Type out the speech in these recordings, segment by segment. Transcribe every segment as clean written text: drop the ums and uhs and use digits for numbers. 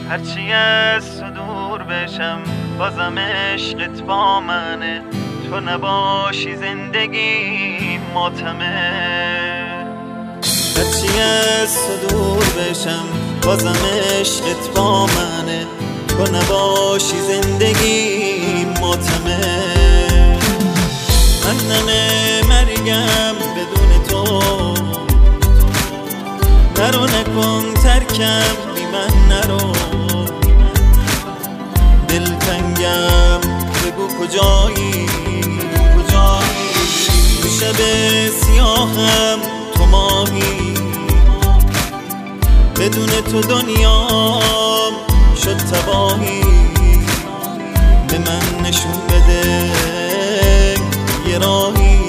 هرچی از تو دور بشم بازم عشقت با منه، تو نباشی زندگی ماتمه. هرچی از تو دور بشم بازم عشقت با منه، تو نباشی زندگی ماتمه. من مرگم بدون تو، نرو نکن ترکم بی من نرو. دلتنگم بگو کجایی تو شب سیاهم تو ماهی، بدون تو دنیام شد تباهی. به من نشون بده یه راهی.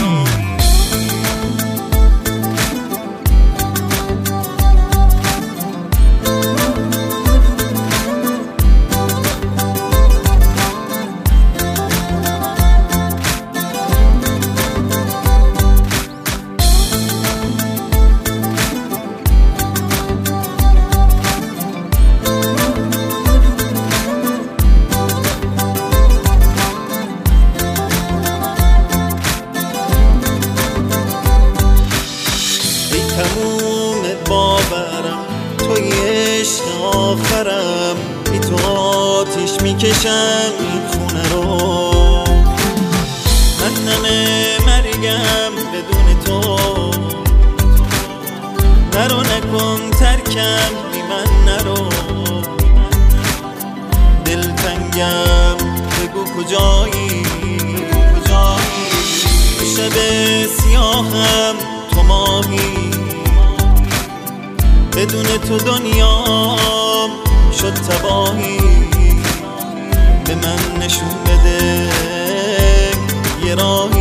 تموم باورم توی عشق آخرم، بی تو آتیش میکشم این خونه رو. من مرگم بدون تو، نرو نکن ترکم بی من نرو. دلتنگم بگو کجایی تو شب سیاهم تو ماهی، بدون تو دنیام شد تباهی. به من نشون بده یه راهی.